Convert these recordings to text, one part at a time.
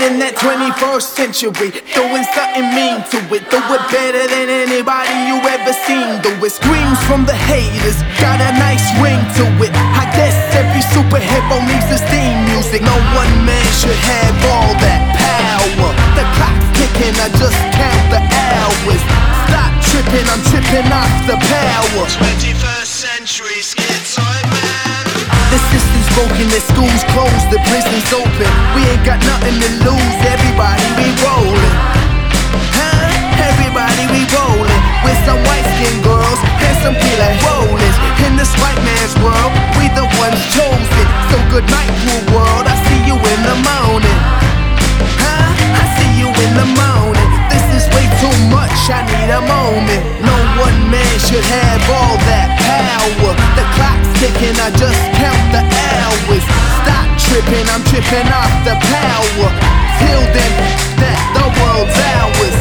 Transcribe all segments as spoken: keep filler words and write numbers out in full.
in that twenty-first century, throwing something mean to it. Throw it better than anybody you ever seen. Though it screams from the haters, got a nice ring to it. I guess every superhero needs his theme music. No one man should have all that power. The clock's ticking, I just count the hours. Stop tripping, I'm tripping off the power. twenty-first century schizoid man. The system's broken, the school's closed, the prison's open. We ain't got nothing to lose, everybody we rollin'. Huh? Everybody we rollin'. With some white-skinned girls and some killer rollers. In this white man's world, we the ones chosen. So good night, cool world, I see you in the morning. Huh? I see you in the morning. This is way too much, I need a moment. No one man should have all that power. The clock's ticking, I just count the hours. Stop tripping, I'm tripping off the power. Till then, that the world's ours.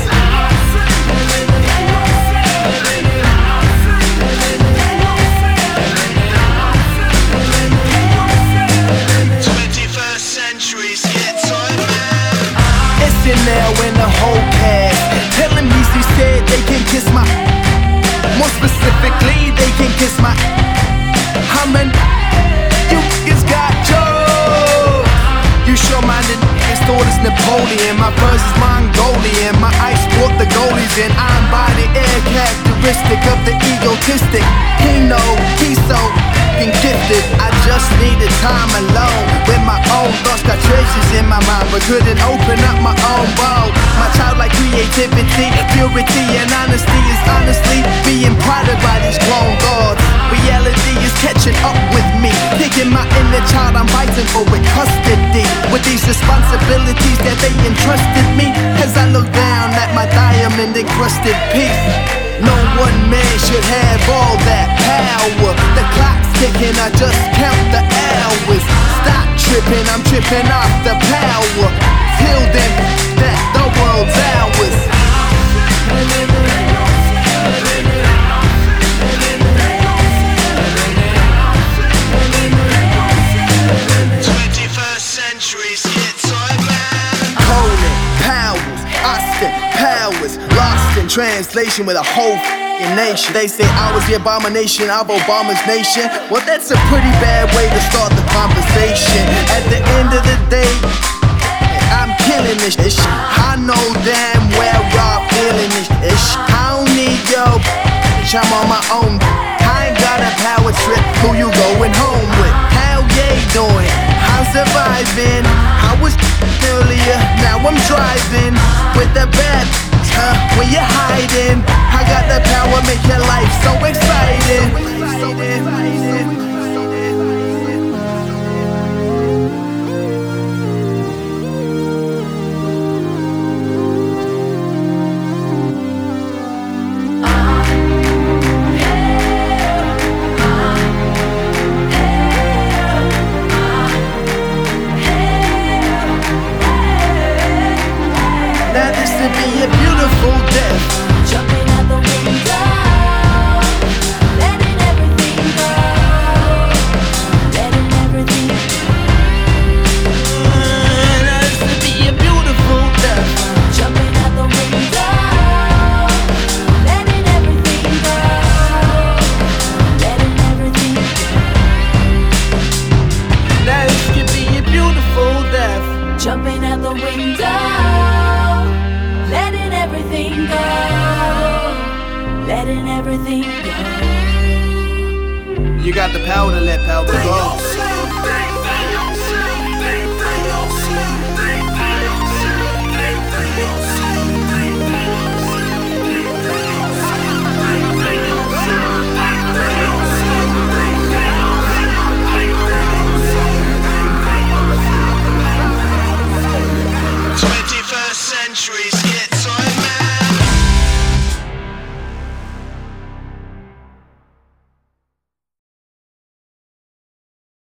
twenty-first century schizoid man. It's in there when the whole cast telling me she said they can kiss my. More specifically, they can kiss my. I'm an. You niggas got jokes. You sure-minded niggas thought it's Napoleon. My verse is Mongolian. My ice brought the goalies in. I embody air characteristic of the egotistic. He know he's so f***ing gifted. I just needed time alone with my own thoughts. Got treasures in my mind, but couldn't open up my own vault. My childlike creativity, purity, and honesty is honestly being prodded by these grown gods. Reality is catching up with me. Taking my inner child, I'm fighting for it, custody. With these responsibilities that they entrusted me. As I look down at my diamond encrusted piece. No one man should have all that power. The clock's ticking, I just count the hours. Stop tripping, I'm tripping off the power. Till then, that the world's ours. twenty-first century schizoid man. Colin Powers, Austin Powers, lost in translation with a whole f***ing nation. They say I was the abomination of Obama's nation. Well, that's a pretty bad way to start the conversation. At the end of the day, I'm killing this shit. I know damn well y'all feeling this shit. I don't need your bitch, I'm on my own. I ain't got a power trip. Who you going home with? How you doing? I'm surviving. I was earlier, now I'm driving with the bad bitch, huh? Where you hiding? I got the power, make your life so exciting. So exciting. Now this would be a beautiful death. Jumping out the window, letting everything go, letting everything go. Now this would be a beautiful death. Jumping out the window, letting everything go, letting everything go. Now this could be a beautiful death. Jumping out the window, letting everything go, letting everything go. You got the power to let power go.